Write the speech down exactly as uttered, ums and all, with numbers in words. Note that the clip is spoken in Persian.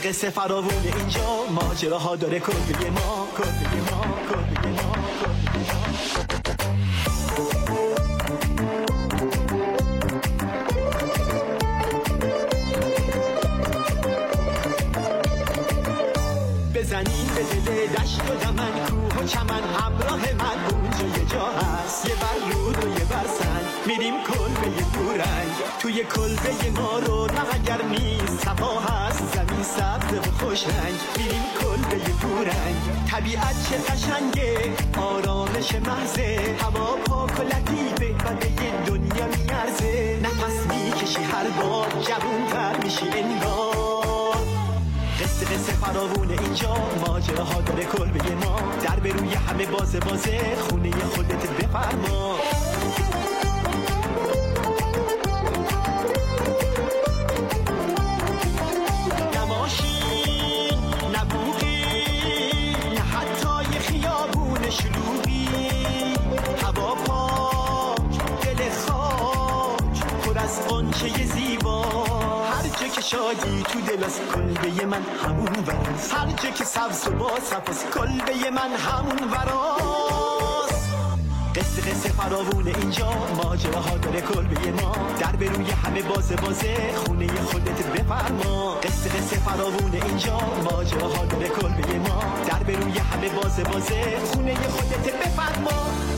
قصه فراوون اینجا، ماجراها داره کلبه ما، کلبه ما، کلبه ما، کلبه ما. بزنین به دل دشت و دمن، کوه و چمن، همراه من اونجا یه جا هست، یه بر رود و یه بر سنگ، میریم کلبه پورنگ. توی کلبه ما رو اگر نیست صفا هست، زمین سبز و خوش رنگ، میریم کلبه پورنگ. طبیعت چه قشنگه، آرامش محضه، هوا پاک و لطیفه، بده دنیا میارزه. نفس میکشی هر بار، جوون‌تر میشی انگار. قصه قصه فراوون اینجا، ماجراها داره کلبه ما، در به روی همه بازه بازه، خونه خودت بفرما. نماشین نبوغی، نه حتی یه خیابون شلوغی، هوا پاک دل خاک، پر از غنچه زیبا. هر جا که شادی تو دل از کلبه من همون وراست، هر جا که سبز و با صفاست کلبه من همون وراست. قصه قصه فراوون اینجا، ماجراها داره کلبه ما، در به روی همه بازه بازه، خونه خودت بفرما. قصه قصه فراوون اینجا، ماجراها داره کلبه ما، در به روی همه بازه بازه، خونه خودت بفرما.